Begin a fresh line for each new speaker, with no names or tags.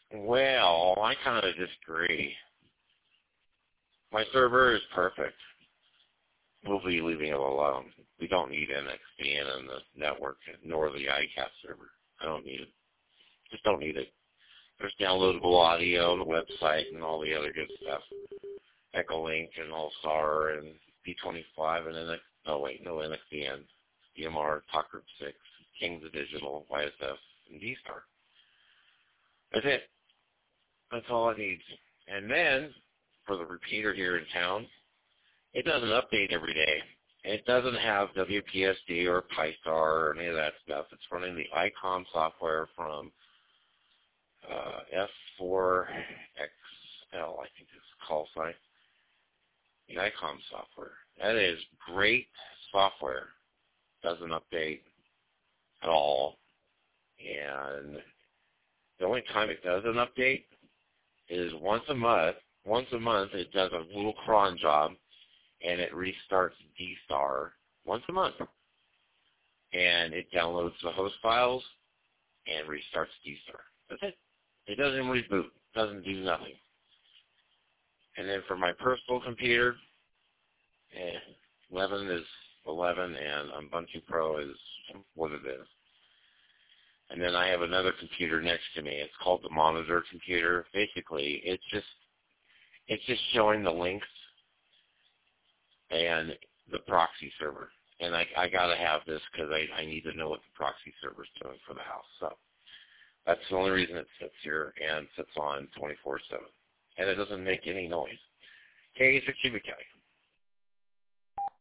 Well, I kind of disagree. My server is perfect. We'll be leaving it alone. We don't need NXDN in the network, nor the ICAP server. I don't need it. Just don't need it. There's downloadable audio on the website and all the other good stuff. Echolink and All-Star and P25 and no NXDN, DMR, Talk Group 6, Kings of Digital, YSF, and D-Star. That's it. That's all I need. And then, for the repeater here in town, it doesn't update every day. It doesn't have WPSD or PyStar or any of that stuff. It's running the ICOM software from F4XL, I think it's the call sign. The ICOM software. That is great software. Doesn't update at all. And the only time it doesn't update is once a month. Once a month it does a little cron job and it restarts D-Star once a month. And it downloads the host files and restarts D-Star. That's it. It doesn't reboot. Doesn't do nothing. And then for my personal computer, 11 is 11 and Ubuntu Pro is what it is. And then I have another computer next to me. It's called the monitor computer. Basically, it's just showing the links and the proxy server. And I got to have this because I need to know what the proxy server is doing for the house. So that's the only reason it sits here and sits on 24/7. And it doesn't make any noise. K6QBK.